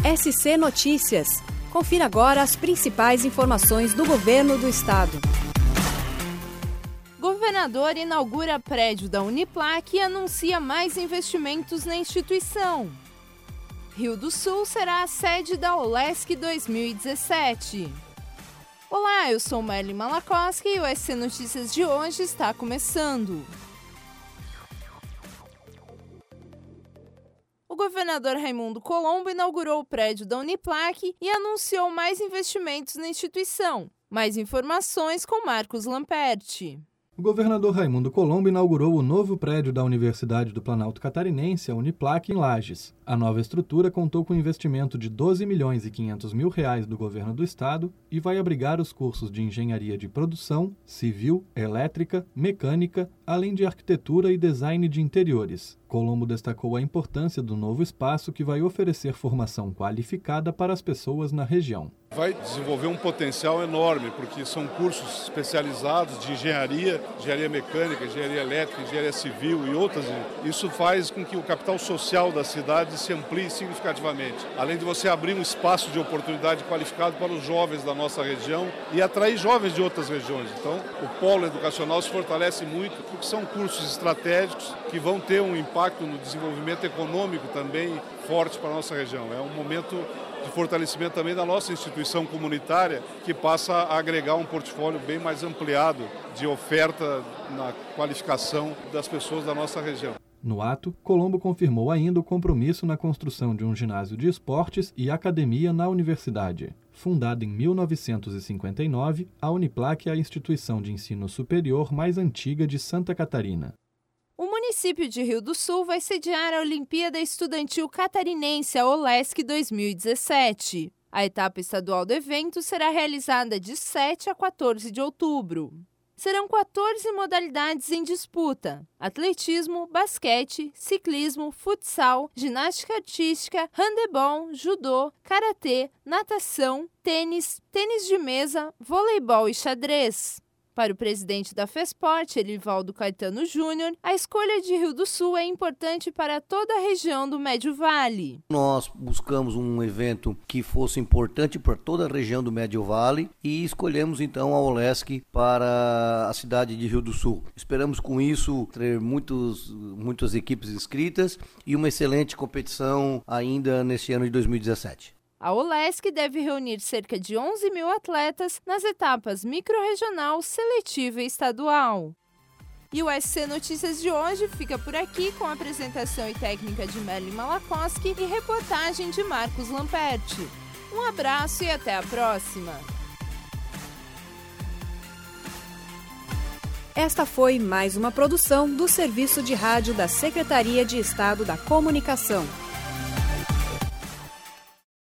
SC Notícias. Confira agora as principais informações do governo do estado. Governador inaugura prédio da Uniplac e anuncia mais investimentos na instituição. Rio do Sul será a sede da OLESC 2017. Olá, eu sou Marli Malakoski e o SC Notícias de hoje está começando. O governador Raimundo Colombo inaugurou o prédio da Uniplac e anunciou mais investimentos na instituição. Mais informações com Marcos Lamperti. O governador Raimundo Colombo inaugurou o novo prédio da Universidade do Planalto Catarinense, a Uniplac, em Lages. A nova estrutura contou com investimento de R$ 12.500.000 do governo do estado e vai abrigar os cursos de engenharia de produção, civil, elétrica, mecânica, além de arquitetura e design de interiores. Colombo destacou a importância do novo espaço que vai oferecer formação qualificada para as pessoas na região. Vai desenvolver um potencial enorme, porque são cursos especializados de engenharia mecânica, engenharia elétrica, engenharia civil e outras. Isso faz com que o capital social da cidade se amplie significativamente. Além de você abrir um espaço de oportunidade qualificado para os jovens da nossa região e atrair jovens de outras regiões. Então, o polo educacional se fortalece muito, porque são cursos estratégicos que vão ter um impacto no desenvolvimento econômico também forte para a nossa região. É um momento de fortalecimento também da nossa instituição comunitária, que passa a agregar um portfólio bem mais ampliado de oferta na qualificação das pessoas da nossa região. No ato, Colombo confirmou ainda o compromisso na construção de um ginásio de esportes e academia na universidade. Fundada em 1959, a Uniplac é a instituição de ensino superior mais antiga de Santa Catarina. O município de Rio do Sul vai sediar a Olimpíada Estudantil Catarinense, a OLESC 2017. A etapa estadual do evento será realizada de 7 a 14 de outubro. Serão 14 modalidades em disputa: atletismo, basquete, ciclismo, futsal, ginástica artística, handebol, judô, karatê, natação, tênis de mesa, voleibol e xadrez. Para o presidente da FESPORT, Elivaldo Caetano Júnior, a escolha de Rio do Sul é importante para toda a região do Médio Vale. Nós buscamos um evento que fosse importante para toda a região do Médio Vale e escolhemos então a OLESC para a cidade de Rio do Sul. Esperamos com isso ter muitas equipes inscritas e uma excelente competição ainda neste ano de 2017. A OLESC deve reunir cerca de 11 mil atletas nas etapas microrregional, seletiva e estadual. E o SC Notícias de hoje fica por aqui com a apresentação e técnica de Marli Malakoski e reportagem de Marcos Lamperti. Um abraço e até a próxima! Esta foi mais uma produção do Serviço de Rádio da Secretaria de Estado da Comunicação.